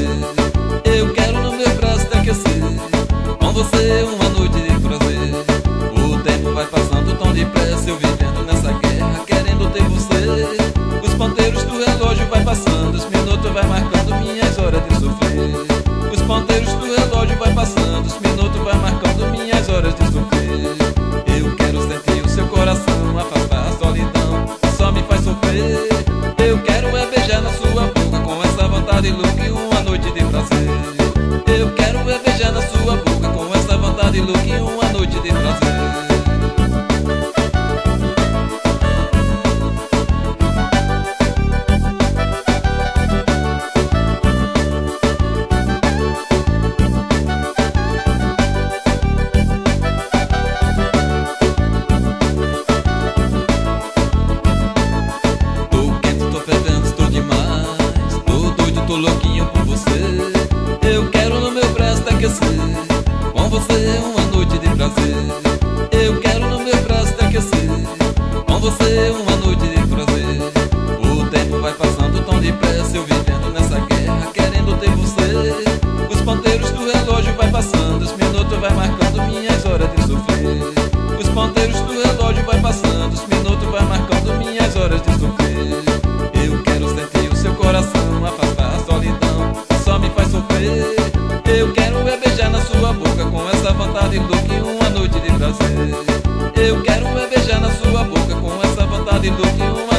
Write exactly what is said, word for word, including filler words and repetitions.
Eu quero no meu braço te aquecer, com você uma noite de prazer. O tempo vai passando tão depressa, eu vivendo nessa guerra, querendo ter você. Os ponteiros do relógio vai passando, os minutos vai marcando minhas horas de sofrer. Os ponteiros do relógio vai passando, os minutos vai marcando minhas horas de sofrer. Eu quero sentir o seu coração, afastar a solidão que só me faz sofrer. Eu quero é beijar na sua boca, com essa vontade louca e uma noite de prazer. Eu quero é beijar na sua boca, com essa vontade louca e uma noite de prazer. Tô louquinho por você. Eu quero no meu braço te aquecer, com você uma noite de prazer. Eu quero no meu braço te aquecer, com você uma noite de prazer. O tempo vai passando tão depressa, eu vivendo nessa guerra, querendo ter você. Os ponteiros do relógio vai passando, os minutos vai marcando minhas horas de sofrer. Os ponteiros do relógio vai passando, os minutos vai marcando minhas horas de sofrer. Eu quero sentir o seu coração, afastar a solidão que só me faz sofrer. Eu quero é beijar na sua boca, com essa vontade louca e uma noite de prazer. Eu quero é beijar na sua boca, com essa vontade louca e uma